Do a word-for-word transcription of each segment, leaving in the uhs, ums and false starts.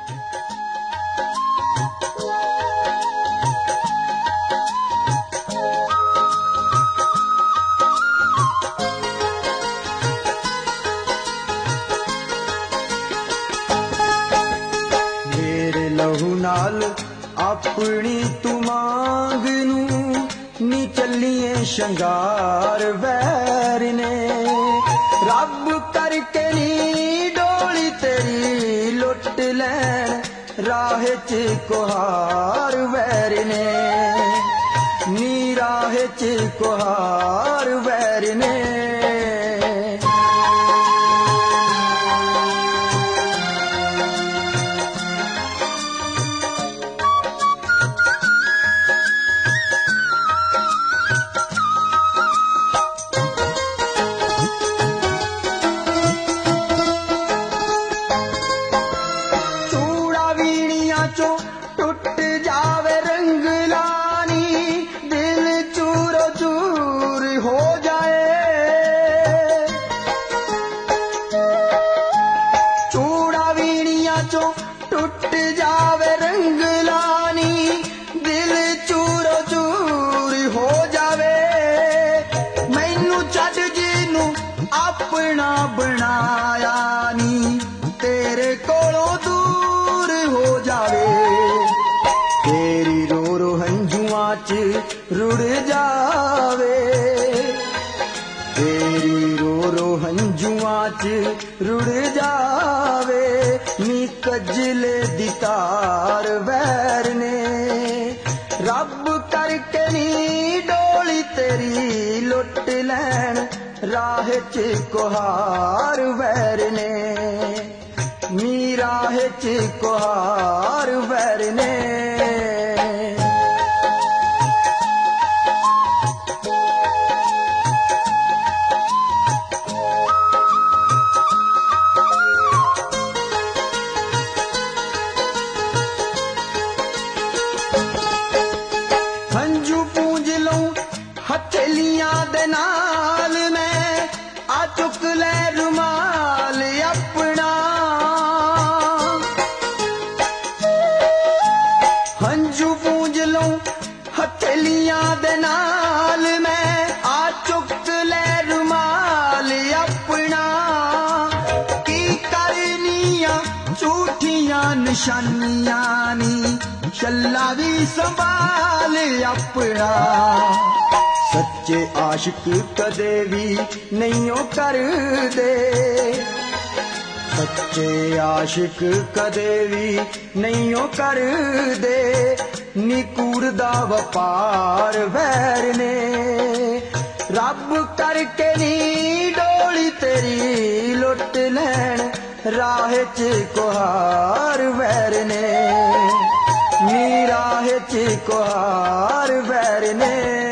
अपनी तू मांग नू नी चलिए शंगार वैर ने रब करके नी डोली तेरी लुट लैन राह च कोहार वैर ने नी राह च कोहार वैर ने रुड़ जावे तेरी रो रो हंजुआ च रुड़ जावे नी कजले दी तार वैर ने रब करके नी डोली तेरी लुट लैन राह च कोहार वैर ने नी राह च कोहार वैर ने निशानियां नी शल्ला भी संभाल अपना सच्चे आशिक कदे भी नहीं कर दे सच्चे आशिक कदे भी नहीं कर दे निकूर दा वपार वैर ने रब करके नी डोली तेरी लुट लैन राह च कोहार वैर ने नी राह च कोहार वैर ने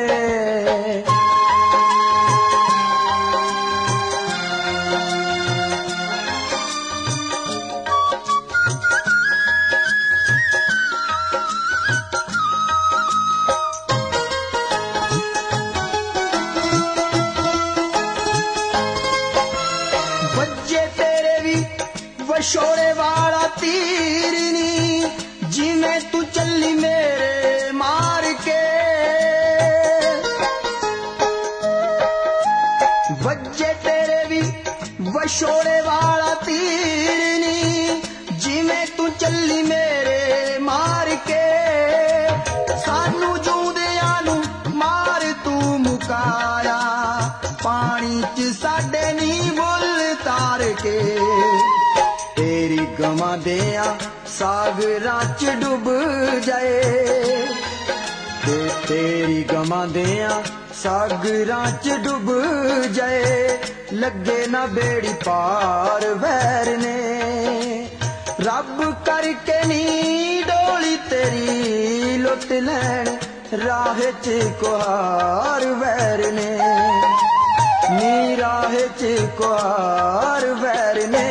शोरे वाला तीर नी जिमें तू चली मेरे मार के बज्जे तेरे भी वशोरे वाला तीर नी जिमें तू चली मेरे मार के सानू जूदियां नू मार तू मुकाया पानी च साडे नी बुल तार के तेरी गवा दिया सागरां च डुब जाए ते तेरी गवा दिया सागरां च डुब जाए लगे ना बेड़ी पार वैर ने रब करके नी डोली तेरी लुट लैन राह च कोहार वैर ने नी राह च कोहार वैर ने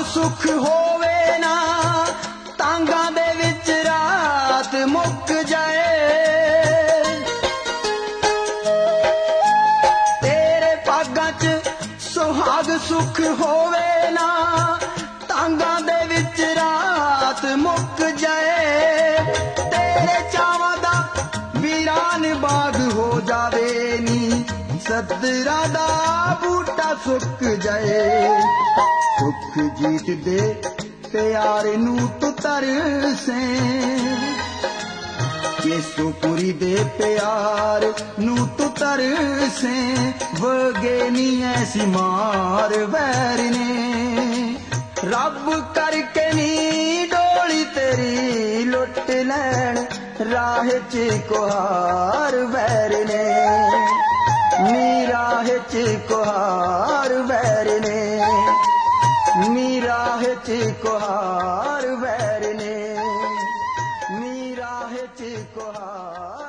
सुख होवे ना तांगा दे विच रात मुक जाए तेरे पागां च सुहाग सुख होवे ना तांगा दे विच रात मुक जाए तेरे चावां दा वीरान बाग हो जावे नी सदरा दा बूटा सुक जाए सुख जीत दे प्यार नू तू तरसे केसोपुरी दे प्यार नू तू तरसे वगे नी ऐसी मार वैर ने रब करके नी डोली तेरी लुट लैन राह च कोहार वैर ने नी राह च कोहार वैर ने नी राह च कोहार वैर ने नी राह च कोहार